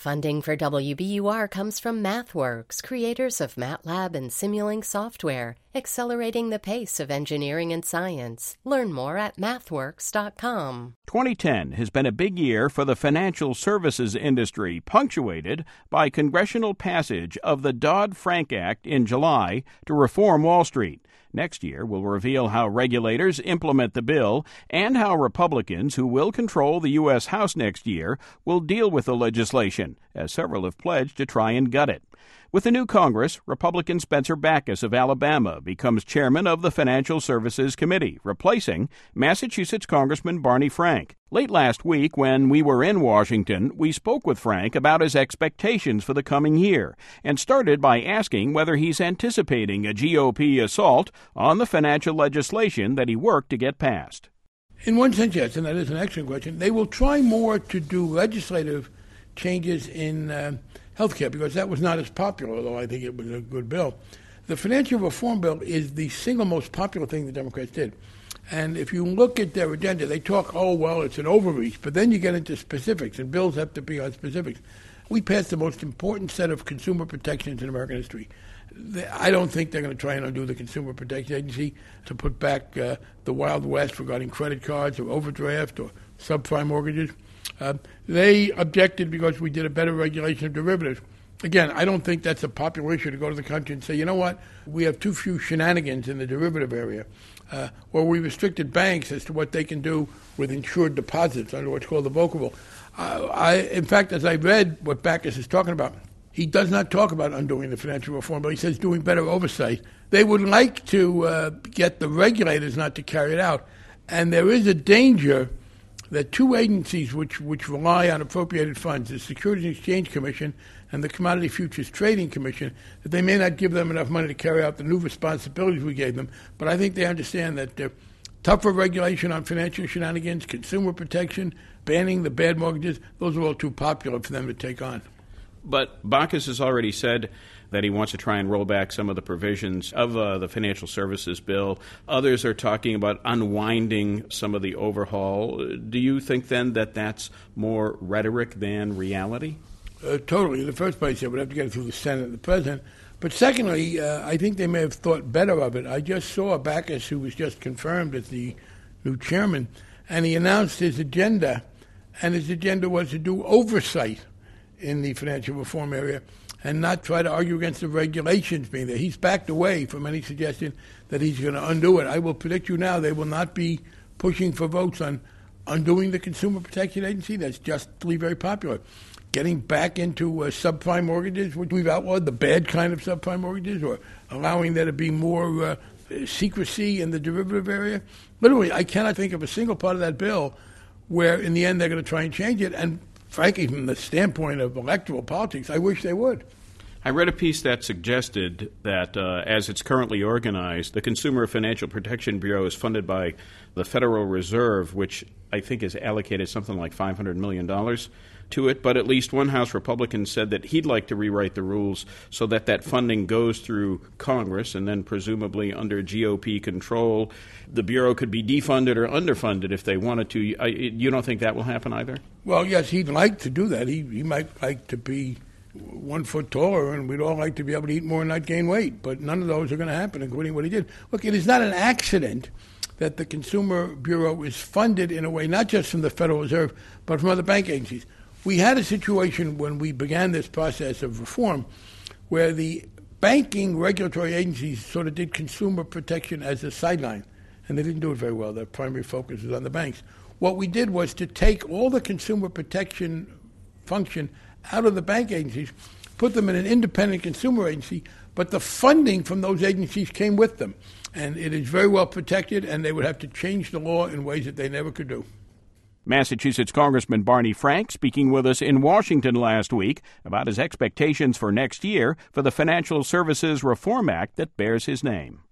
Funding for WBUR comes from MathWorks, creators of MATLAB and Simulink software, accelerating the pace of engineering and science. Learn more at mathworks.com. 2010 has been a big year for the financial services industry, punctuated by congressional passage of the Dodd-Frank Act in July to reform Wall Street. Next year will reveal how regulators implement the bill and how Republicans, who will control the U.S. House next year, will deal with the legislation, as several have pledged to try and gut it. With the new Congress, Republican Spencer Bachus of Alabama becomes chairman of the Financial Services Committee, replacing Massachusetts Congressman Barney Frank. Late last week, when we were in Washington, we spoke with Frank about his expectations for the coming year and started by asking whether he's anticipating a GOP assault on the financial legislation that he worked to get passed. In one sense, yes, and that is an excellent question. They will try more to do legislative changes in healthcare, because that was not as popular, although I think it was a good bill. The financial reform bill is the single most popular thing the Democrats did. And if you look at their agenda, they talk, oh, well, it's an overreach, but then you get into specifics, and bills have to be on specifics. We passed the most important set of consumer protections in American history. I don't think they're going to try and undo the Consumer Protection Agency to put back the Wild West regarding credit cards or overdraft or subprime mortgages. They objected because we did a better regulation of derivatives. Again, I don't think that's a popular issue to go to the country and say, you know what, we have too few shenanigans in the derivative area. Or we restricted banks as to what they can do with insured deposits under what's called the Volcker Rule. In fact, as I read what Bachus is talking about, he does not talk about undoing the financial reform bill. He says doing better oversight. They would like to get the regulators not to carry it out. And there is a danger that two agencies which rely on appropriated funds, the Securities and Exchange Commission and the Commodity Futures Trading Commission, that they may not give them enough money to carry out the new responsibilities we gave them. But I think they understand that tougher regulation on financial shenanigans, consumer protection, banning the bad mortgages, those are all too popular for them to take on. But Bachus has already said that he wants to try and roll back some of the provisions of the financial services bill. Others are talking about unwinding some of the overhaul. Do you think then that that's more rhetoric than reality? Totally. In the first place, they would have to get it through the Senate and the President. But secondly, I think they may have thought better of it. I just saw Bachus, who was just confirmed as the new chairman, and he announced his agenda, and his agenda was to do oversight in the financial reform area and not try to argue against the regulations being there. He's backed away from any suggestion that he's going to undo it. I will predict you now they will not be pushing for votes on undoing the Consumer Protection Agency. That's justly very popular. Getting back into subprime mortgages, which we've outlawed, the bad kind of subprime mortgages, or allowing there to be more secrecy in the derivative area. Literally, I cannot think of a single part of that bill where in the end they're going to try and change it. And frankly, from the standpoint of electoral politics, I wish they would. I read a piece that suggested that as it's currently organized, the Consumer Financial Protection Bureau is funded by the Federal Reserve, which I think is allocated something like $500 million to it. But at least one House Republican said that he'd like to rewrite the rules so that that funding goes through Congress and then presumably under GOP control. The Bureau could be defunded or underfunded if they wanted to. You don't think that will happen either? Well, yes, he'd like to do that. He might like to be 1 foot taller, and we'd all like to be able to eat more and not gain weight. But none of those are going to happen, including what he did. Look, it is not an accident that the Consumer Bureau is funded in a way not just from the Federal Reserve, but from other bank agencies. We had a situation when we began this process of reform where the banking regulatory agencies sort of did consumer protection as a sideline, and they didn't do it very well. Their primary focus was on the banks. What we did was to take all the consumer protection function out of the bank agencies, put them in an independent consumer agency, but the funding from those agencies came with them. And it is very well protected, and they would have to change the law in ways that they never could do. Massachusetts Congressman Barney Frank speaking with us in Washington last week about his expectations for next year for the Financial Services Reform Act that bears his name.